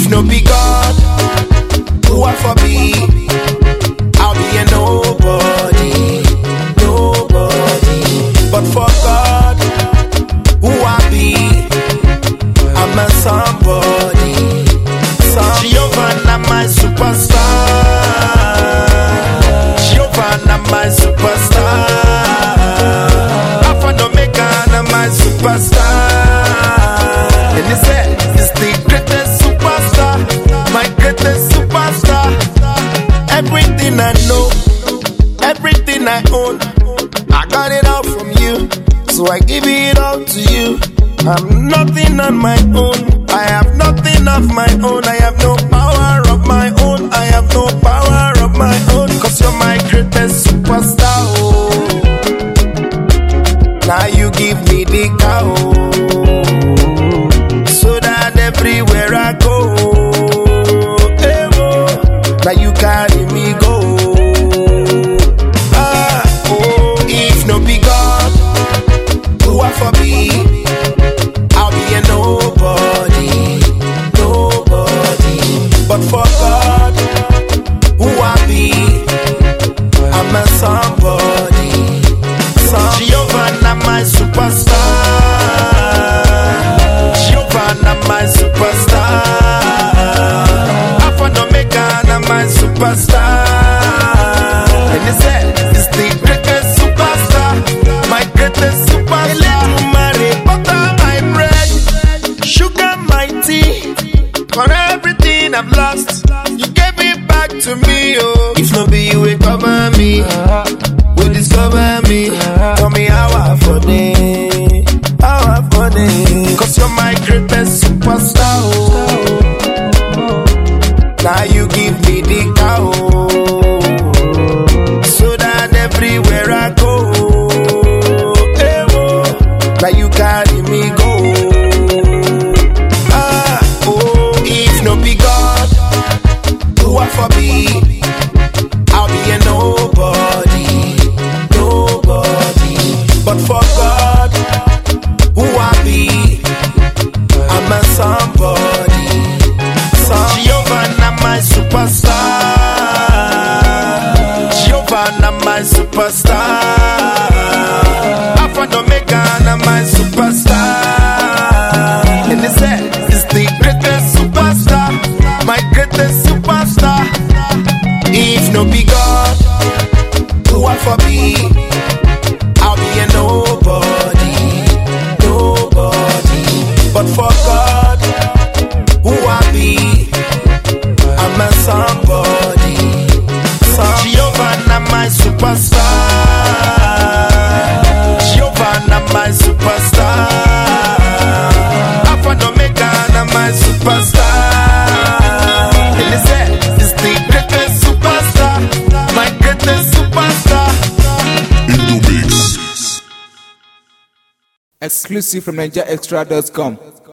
no be God, who I for be? I'll be a nobody, nobody. But for God, who I be? I'm a somebody. Giovanna, my superstar. Giovanna, my superstar. Alpha and Omega, my superstar. And he said, it's the greatest superstar, my greatest superstar. Everything I know, everything I own, I got it all from you, so I give it all to you. I'm nothing on my own, I have nothing of my own, I have no power of my own, I have no power of my own, cause you're my greatest superstar, oh. Now you give me the cow, so that everywhere I go, now you carry me go. Oh, if no be God, who I for be? I'll be a nobody, nobody. But for God, who I be? I'm a somebody. Giovanna, my superstar. Giovanna, my superstar. Alpha and Omega, my superstar. And he said, it's the greatest superstar, my greatest superstar. Butter my bread, sugar my tea. For everything I've lost, you gave it back to me, oh. If no be you, will cover me, will discover me. Tell me how I for day, how I for day. Cause you're my greatest superstar, oh. Now you give me the cow, so that everywhere I go, now you carry me go. Oh, if no be God, who I for be? I'll be a nobody, nobody. But for God, who I be? I'm a somebody. Giovanna, my superstar. Giovanna, my superstar. Alpha and Omega, my superstar. And he said, it's the greatest superstar, my greatest superstar. If no be God, who I for be? I'll be a nobody, nobody. But for God, who I be? I'm a somebody. Giovanna, my superstar. Giovanna, my superstar. Alpha and Omega, my superstar. And he said, it's the greatest superstar, my greatest superstar. In the mix. Exclusive from NigerExtra.com.